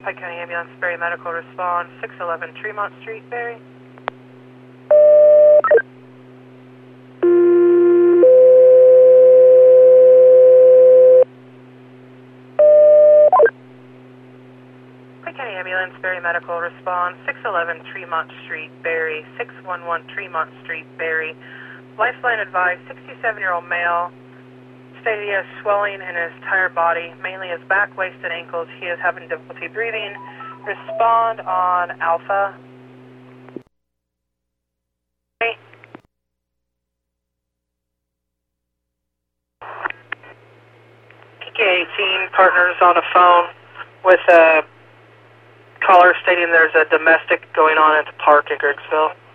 Pike County Ambulance, Berry Medical respond, 611 Tremont Street, Berry. Pike County Ambulance, Berry Medical respond, 611 Tremont Street, Berry, 611 Tremont Street, Berry. Lifeline advised, 67-year-old male. Stated he has swelling in his entire body, mainly his back, waist, and ankles. He is having difficulty breathing. Respond on Alpha. PK-18 partners on a phone with a caller stating there's a domestic going on at the park in Griggsville.